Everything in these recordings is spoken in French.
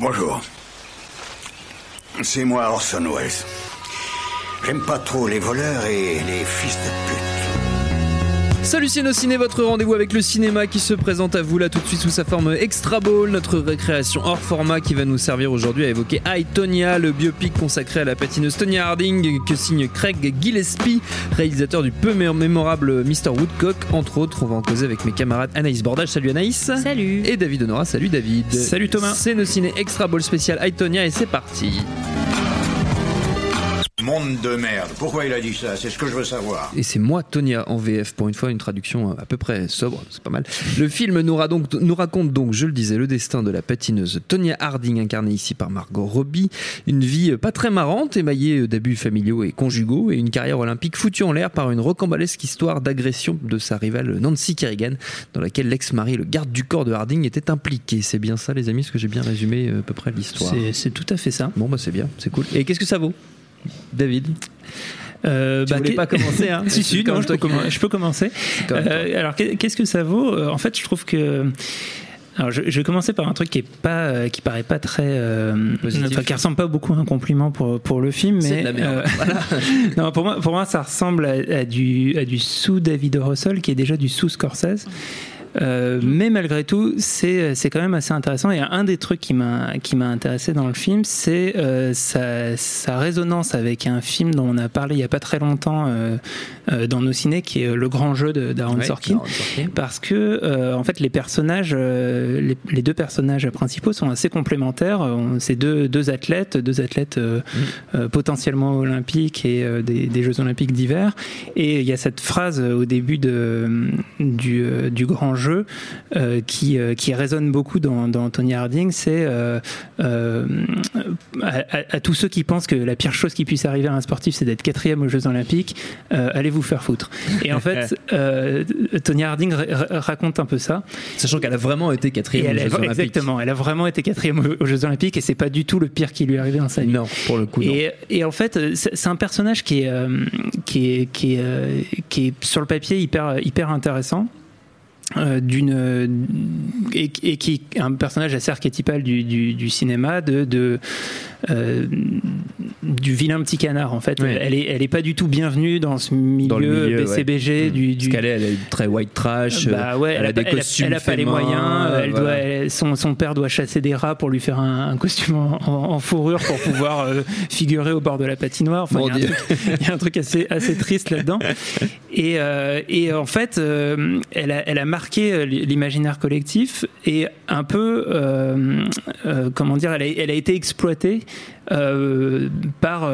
Bonjour. C'est moi Orson Welles. J'aime pas trop les voleurs et les fils de pute. Salut Ciné, votre rendez-vous avec le cinéma qui se présente à vous là tout de suite sous sa forme Extra Ball, notre récréation hors format qui va nous servir aujourd'hui à évoquer I, Tonya, le biopic consacré à la patineuse Tonya Harding que signe Craig Gillespie, réalisateur du peu mémorable Mr. Woodcock. Entre autres, on va en causer avec mes camarades Anaïs Bordage, salut Anaïs. Salut. Et David Honora, salut David. Salut Thomas. C'est nos ciné Extra Ball spécial I, Tonya et c'est parti. Monde de merde. Pourquoi il a dit ça? C'est ce que je veux savoir. Et c'est moi, Tonya, en VF, pour une fois, une traduction à peu près sobre, c'est pas mal. Le film nous raconte donc, je le disais, le destin de la patineuse Tonya Harding, incarnée ici par Margot Robbie. Une vie pas très marrante, émaillée d'abus familiaux et conjugaux, et une carrière olympique foutue en l'air par une rocambolesque histoire d'agression de sa rivale Nancy Kerrigan, dans laquelle l'ex-mari, le garde du corps de Harding, était impliqué. C'est bien ça, les amis, ce que j'ai bien résumé à peu près l'histoire. C'est tout à fait ça. Bon, bah c'est bien, c'est cool. Et qu'est-ce que ça vaut, David? Tu voulais pas commencer, hein? Si, non, je peux commencer. Alors, qu'est-ce que ça vaut? En fait, je trouve que... Alors, je vais commencer par un truc qui paraît pas très, qui ressemble pas beaucoup à un compliment pour le film, mais c'est de la merde. Voilà. Non, pour moi, ça ressemble à du sous David O. Russell, qui est déjà du sous Scorsese. Mais malgré tout, c'est quand même assez intéressant. Et un des trucs qui m'a intéressé dans le film, c'est sa résonance avec un film dont on a parlé il y a pas très longtemps dans nos ciné, qui est Le Grand Jeu d'Aaron Sorkin. Parce que en fait, les personnages, les deux personnages principaux sont assez complémentaires. C'est deux athlètes potentiellement olympiques et des Jeux olympiques d'hiver. Et il y a cette phrase au début du Grand Jeu qui résonne beaucoup dans Tonya Harding, c'est à tous ceux qui pensent que la pire chose qui puisse arriver à un sportif, c'est d'être 4e aux Jeux olympiques, allez vous faire foutre. Et en fait, Tonya Harding raconte un peu ça. Sachant qu'elle a vraiment été 4e aux Jeux olympiques. Exactement, elle a vraiment été 4e aux Jeux olympiques et c'est pas du tout le pire qui lui est arrivé dans sa vie. Non, pour le coup, non. Et en fait, c'est un personnage qui est sur le papier hyper intéressant. Et qui est un personnage assez archétypal du cinéma, du vilain petit canard en fait. Ouais. Elle est pas du tout bienvenue dans ce milieu BCBG. Ouais. Parce qu'elle est très white trash. Elle a des costumes. Elle a pas les moyens. Son père doit chasser des rats pour lui faire un costume en fourrure pour pouvoir figurer au bord de la patinoire. Enfin, il y a un truc assez triste là-dedans. Et en fait, elle a marqué l'imaginaire collectif et un peu, comment dire, elle a été exploitée par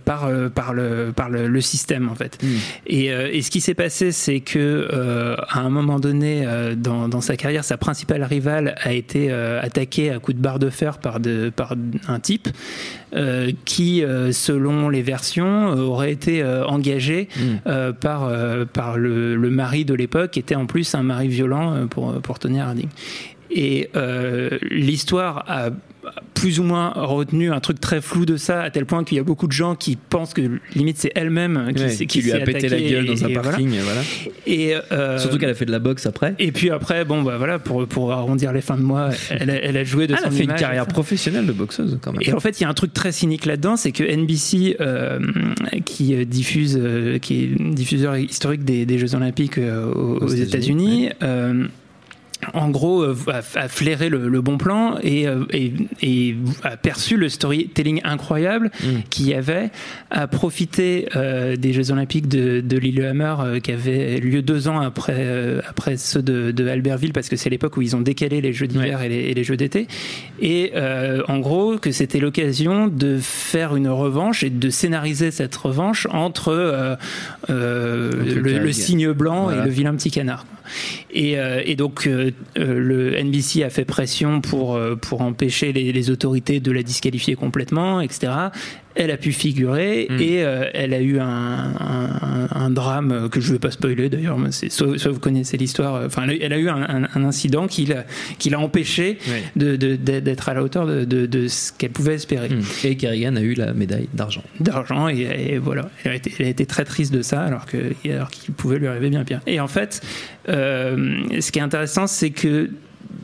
le système en fait. Et ce qui s'est passé, c'est que à un moment donné dans sa carrière, sa principale rivale a été attaquée à coups de barre de fer par un type qui, selon les versions, aurait été engagé par le mari de l'époque, qui était en plus un mari violent pour Tonya Harding. Et l'histoire a plus ou moins retenu un truc très flou de ça, à tel point qu'il y a beaucoup de gens qui pensent que limite c'est elle-même qui lui a pété la gueule dans un parking. Voilà. Et surtout qu'elle a fait de la boxe après. Et puis après, pour arrondir les fins de mois, elle a joué de son image. Elle a fait une carrière professionnelle de boxeuse quand même. Et en fait, il y a un truc très cynique là-dedans, c'est que NBC, qui est diffuseur historique des Jeux Olympiques aux États-Unis, en gros, a flairé le bon plan et a perçu le storytelling incroyable qu'il y avait, a profité des Jeux Olympiques de Lillehammer qui avaient lieu 2 ans après ceux de Albertville, parce que c'est l'époque où ils ont décalé les Jeux d'hiver et les Jeux d'été, et en gros que c'était l'occasion de faire une revanche et de scénariser cette revanche entre le cygne blanc et le vilain petit canard. Et donc le NBC a fait pression pour empêcher les autorités de la disqualifier complètement, etc. Elle a pu figurer et elle a eu un drame que je ne vais pas spoiler d'ailleurs, soit vous connaissez l'histoire. Enfin, elle a eu un incident qui l'a empêché d'être à la hauteur de ce qu'elle pouvait espérer. Et Kerrigan a eu la médaille d'argent. Et voilà, elle a été très triste de ça, alors qu'il pouvait lui arriver bien pire. Et en fait, ce qui est intéressant, c'est que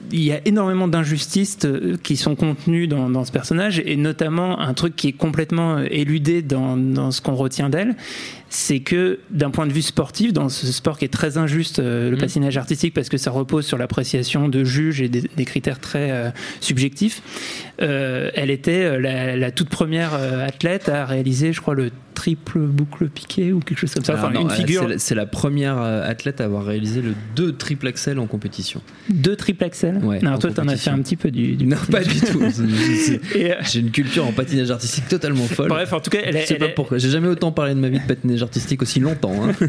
il y a énormément d'injustices qui sont contenues dans ce personnage, et notamment un truc qui est complètement éludé dans ce qu'on retient d'elle, c'est que d'un point de vue sportif, dans ce sport qui est très injuste, le patinage artistique, parce que ça repose sur l'appréciation de juges et des critères très subjectifs, elle était la toute première athlète à réaliser, je crois, le triple boucle piqué ou quelque chose comme ça. Alors enfin, non, une figure. C'est la première athlète à avoir réalisé le 2 triple axel en compétition. 2 triple axel. Ouais, non, toi, t'en as fait un petit peu du non, patinage. pas du tout. J'ai une culture en patinage artistique totalement folle. Bref, en tout cas, je sais pas pourquoi. J'ai jamais autant parlé de ma vie de patinage artistique aussi longtemps. Hein.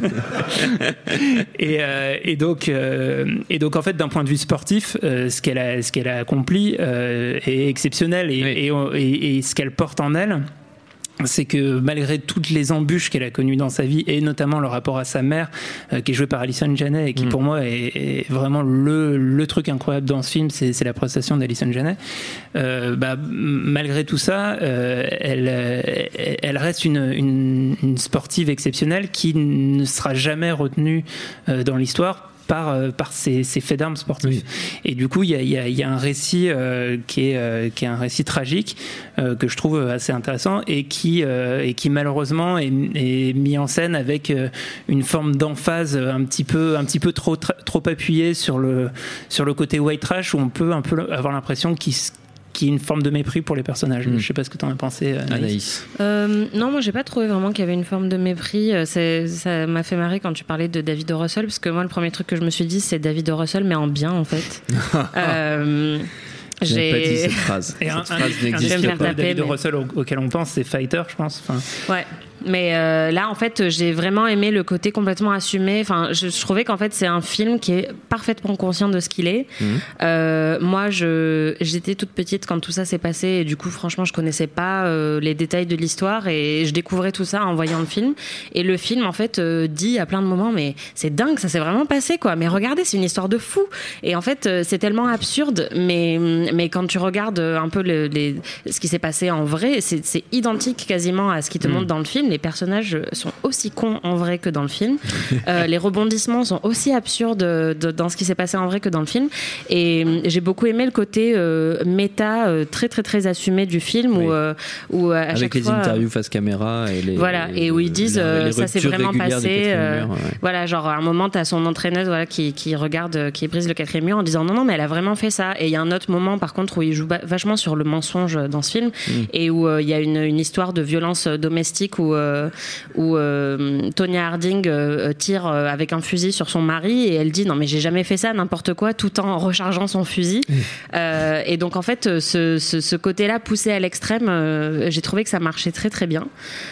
et donc, en fait, d'un point de vue sportif, ce qu'elle a accompli est exceptionnel, et ce qu'elle porte en elle, c'est que malgré toutes les embûches qu'elle a connues dans sa vie, et notamment le rapport à sa mère, qui est jouée par Allison Janney, et qui pour moi est vraiment le truc incroyable dans ce film, c'est la prestation d'Allison Janney. Malgré tout ça, elle reste une sportive exceptionnelle qui ne sera jamais retenue dans l'histoire par ses faits d'armes sportifs. Oui. Et du coup, il y a un récit qui est un récit tragique que je trouve assez intéressant, et qui malheureusement est mis en scène avec une forme d'emphase un petit peu trop appuyée sur le côté white trash, où on peut un peu avoir l'impression qu'il y a une forme de mépris pour les personnages. Je sais pas ce que t'en as pensé, Anaïs. Non, moi j'ai pas trouvé vraiment qu'il y avait une forme de mépris. Ça m'a fait marrer quand tu parlais de David O. Russell, parce que moi le premier truc que je me suis dit, c'est David O. Russell mais en bien, en fait. J'ai pas dit cette phrase. Et cette phrase n'existe pas. David O. Russell auquel on pense, c'est Fighter, je pense. Ouais. Mais là, en fait, j'ai vraiment aimé le côté complètement assumé. Enfin, je trouvais qu'en fait, c'est un film qui est parfaitement conscient de ce qu'il est. Moi, j'étais toute petite quand tout ça s'est passé, et du coup, franchement, je connaissais pas les détails de l'histoire, et je découvrais tout ça en voyant le film. Et le film, en fait, dit à plein de moments, mais c'est dingue, ça s'est vraiment passé, quoi. Mais regardez, c'est une histoire de fou. Et en fait, c'est tellement absurde, mais quand tu regardes un peu ce qui s'est passé en vrai, c'est identique quasiment à ce qui te montre dans le film. Les personnages sont aussi cons en vrai que dans le film. Les rebondissements sont aussi absurdes dans ce qui s'est passé en vrai que dans le film. Et j'ai beaucoup aimé le côté méta très très très assumé du film, où à avec chaque les fois, interviews face caméra et où ils disent ça s'est vraiment passé. Mur, Voilà, genre à un moment t'as son entraîneuse qui regarde, qui brise le 4e mur en disant non mais elle a vraiment fait ça. Et il y a un autre moment par contre où il joue vachement sur le mensonge dans ce film, et où il y a une histoire de violence domestique où Tonya Harding tire avec un fusil sur son mari, et elle dit non mais j'ai jamais fait ça, n'importe quoi, tout en rechargeant son fusil. Et donc en fait ce côté-là poussé à l'extrême, j'ai trouvé que ça marchait très très bien.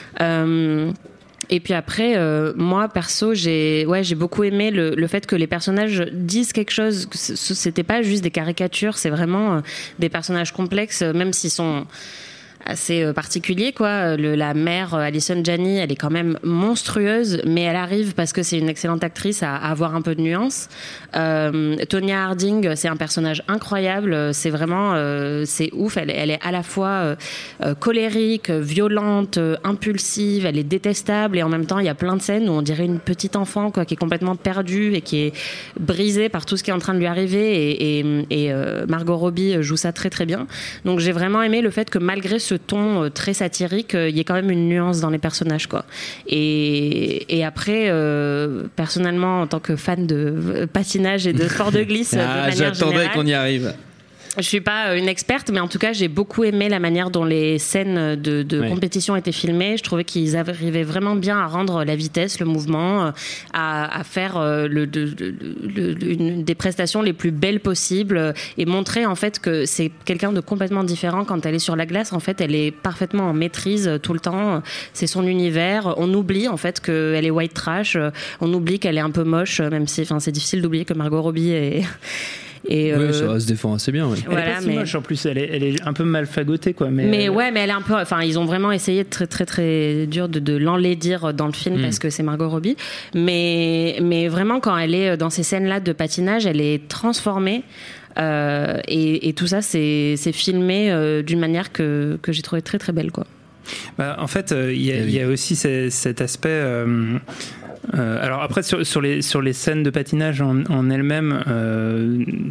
Et puis après, moi perso, j'ai beaucoup aimé le fait que les personnages disent quelque chose. C'était pas juste des caricatures, c'est vraiment des personnages complexes, même s'ils sont assez particulier, quoi. La mère Allison Janney, elle est quand même monstrueuse, mais elle arrive parce que c'est une excellente actrice à avoir un peu de nuance. Tonya Harding, c'est un personnage incroyable, c'est vraiment c'est ouf, elle est à la fois colérique, violente, impulsive, elle est détestable, et en même temps il y a plein de scènes où on dirait une petite enfant, quoi, qui est complètement perdue et qui est brisée par tout ce qui est en train de lui arriver, et Margot Robbie joue ça très très bien. Donc j'ai vraiment aimé le fait que malgré ce ton très satirique, il y ait quand même une nuance dans les personnages, quoi. Et après, personnellement, en tant que fan de patinage et de sport de glisse, de manière j'attendais générale, qu'on y arrive. Je suis pas une experte, mais en tout cas, j'ai beaucoup aimé la manière dont les scènes de compétition étaient filmées. Je trouvais qu'ils arrivaient vraiment bien à rendre la vitesse, le mouvement, à faire une des prestations les plus belles possibles, et montrer en fait que c'est quelqu'un de complètement différent quand elle est sur la glace. En fait, elle est parfaitement en maîtrise tout le temps. C'est son univers. On oublie en fait qu'elle est white trash. On oublie qu'elle est un peu moche, même si, enfin, c'est difficile d'oublier que Margot Robbie est oui, ça se défend assez bien. Oui. Elle est pas si moche en plus, elle est un peu mal fagotée, quoi. Mais elle est un peu. Enfin, ils ont vraiment essayé de très très très dur de l'enlaidir dans le film parce que c'est Margot Robbie. Mais vraiment, quand elle est dans ces scènes-là de patinage, elle est transformée. Et tout ça, c'est filmé d'une manière que j'ai trouvé très très belle, quoi. En fait, il y a aussi cet aspect. Alors après sur les scènes de patinage en elles-mêmes,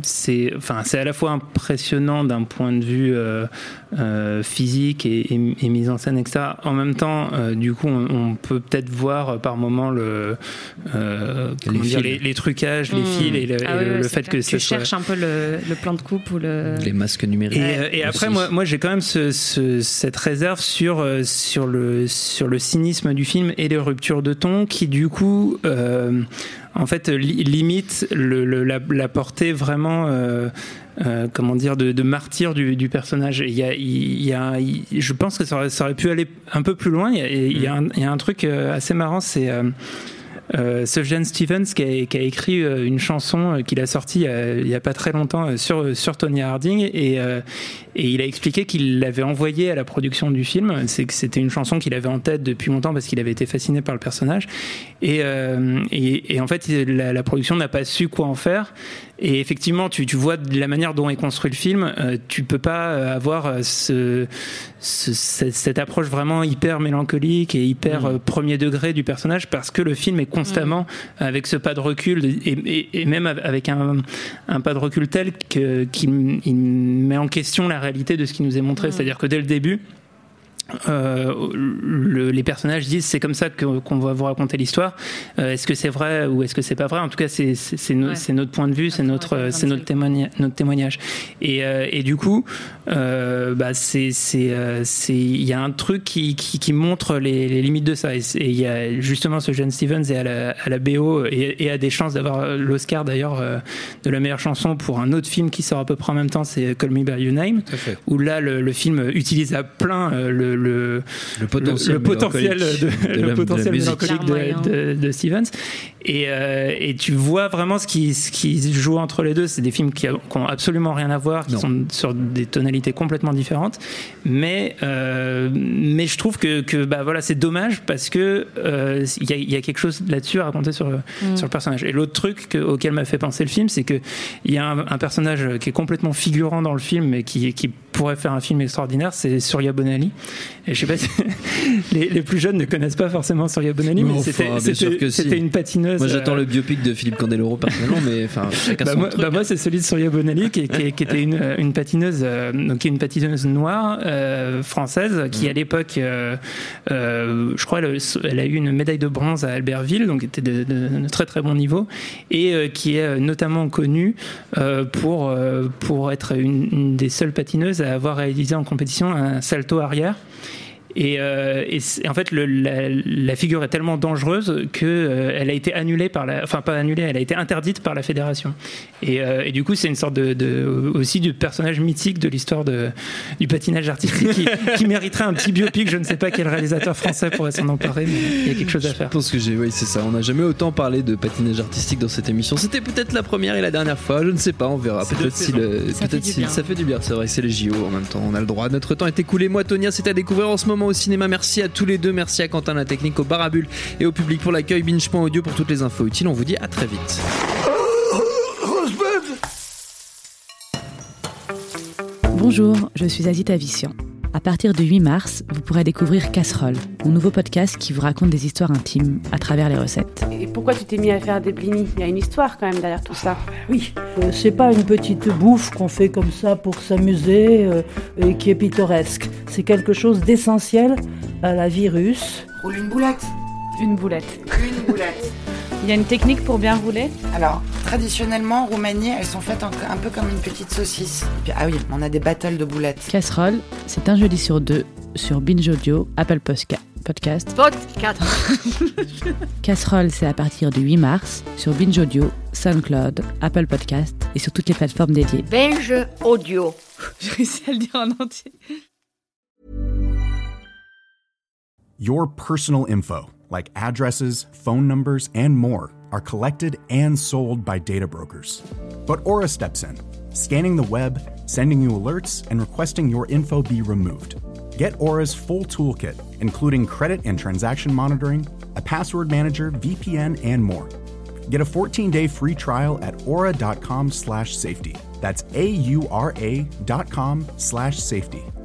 c'est à la fois impressionnant d'un point de vue physique et mise en scène, etc. En même temps, du coup, on peut peut-être voir par moment les trucages, les fils et le fait que tu cherches un peu le plan de coupe ou les masques numériques. Et après, moi, j'ai quand même cette réserve sur le cynisme du film et les ruptures de ton qui, du coup, en fait, limite la portée vraiment, de martyr du personnage. Je pense que ça aurait pu aller un peu plus loin. Il y a un truc assez marrant, c'est Sufjan Stevens qui a écrit une chanson qu'il a sortie il y a pas très longtemps sur Tonya Harding et il a expliqué qu'il l'avait envoyée à la production du film. C'est que c'était une chanson qu'il avait en tête depuis longtemps parce qu'il avait été fasciné par le personnage et en fait la production n'a pas su quoi en faire. Et effectivement, tu vois de la manière dont est construit le film, tu peux pas avoir cette approche vraiment hyper mélancolique et hyper premier degré du personnage parce que le film est constamment avec ce pas de recul et même avec un pas de recul tel qu'il met en question la réalité de ce qui nous est montré. C'est-à-dire que dès le début, les personnages disent c'est comme ça qu'on va vous raconter l'histoire. Est-ce que c'est vrai ou est-ce que c'est pas vrai? En tout cas, c'est notre point de vue, c'est notre témoignage. Et du coup, il y a un truc qui montre les limites de ça. Et il y a justement ce Sufjan Stevens et à la BO et a des chances d'avoir l'Oscar d'ailleurs de la meilleure chanson pour un autre film qui sort à peu près en même temps, c'est Call Me by Your Name, où là le film utilise à plein le potentiel mélancolique de Stevens et tu vois vraiment ce qui se joue entre les deux. C'est des films qui ont absolument rien à voir, qui sont sur des tonalités complètement différentes, mais je trouve que bah voilà, c'est dommage parce que il y a quelque chose là-dessus à raconter sur le personnage. Et l'autre truc auquel m'a fait penser le film, c'est que il y a un personnage qui est complètement figurant dans le film mais qui pourrait faire un film extraordinaire, c'est Surya Bonali. Et je sais pas si les plus jeunes ne connaissent pas forcément Surya Bonali, mais c'était une patineuse. Moi j'attends le biopic de Philippe Candeloro personnellement, mais enfin chacun son truc. Moi c'est celui de Surya Bonali qui était une patineuse, donc qui est une patineuse noire française qui à l'époque, je crois, elle a eu une médaille de bronze à Albertville, donc était de très très bon niveau, et qui est notamment connue pour être une des seules patineuses à avoir réalisé en compétition un salto arrière. Et en fait, la figure est tellement dangereuse que elle a été annulée elle a été interdite par la fédération. Et du coup, c'est une sorte aussi du personnage mythique de l'histoire du patinage artistique qui mériterait un petit biopic. Je ne sais pas quel réalisateur français pourrait s'en emparer, mais il y a quelque chose à faire. Je pense que oui, c'est ça. On n'a jamais autant parlé de patinage artistique dans cette émission. C'était peut-être la première et la dernière fois. Je ne sais pas, on verra. Ça fait du bien. C'est vrai que c'est les JO en même temps. On a le droit. Notre temps est écoulé. Moi, Tonya, c'est à découvrir en ce moment au cinéma. Merci à tous les deux, merci à Quentin la technique, au Barabule et au public pour l'accueil, binge.audio pour toutes les infos utiles. On vous dit à très vite. Bonjour, je suis Azita Vissian. À partir du 8 mars, vous pourrez découvrir Casserole, mon nouveau podcast qui vous raconte des histoires intimes à travers les recettes. Et pourquoi tu t'es mis à faire des blinis? Il y a une histoire quand même derrière tout ça. Oui, c'est pas une petite bouffe qu'on fait comme ça pour s'amuser et qui est pittoresque. C'est quelque chose d'essentiel à la vie russe. Roule une boulette. Une boulette. Une boulette. Il y a une technique pour bien rouler? Alors, traditionnellement, en Roumanie, elles sont faites un peu comme une petite saucisse. Puis, ah oui, on a des battles de boulettes. Casserole, c'est un jeudi sur 2 sur Binge Audio, Apple Podcast. Casserole, c'est à partir du 8 mars sur Binge Audio, SoundCloud, Apple Podcast et sur toutes les plateformes dédiées. Binge Audio. J'ai réussi à le dire en entier. Your personal info, like addresses, phone numbers, and more, are collected and sold by data brokers. But Aura steps in, scanning the web, sending you alerts, and requesting your info be removed. Get Aura's full toolkit, including credit and transaction monitoring, a password manager, VPN, and more. Get a 14-day free trial at aura.com/safety. That's AURA.com/safety.